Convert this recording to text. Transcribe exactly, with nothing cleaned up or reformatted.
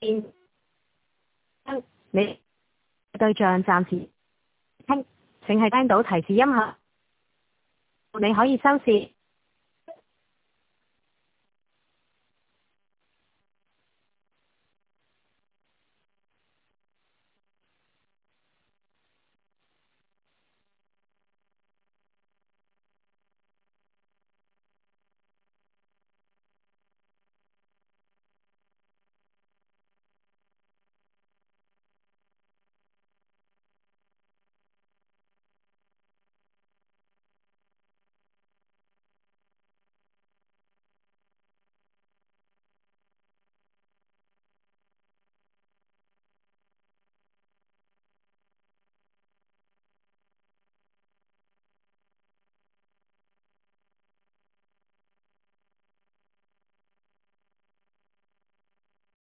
邊。你對象暫時聽，請係聽到提示音後，你可以收線。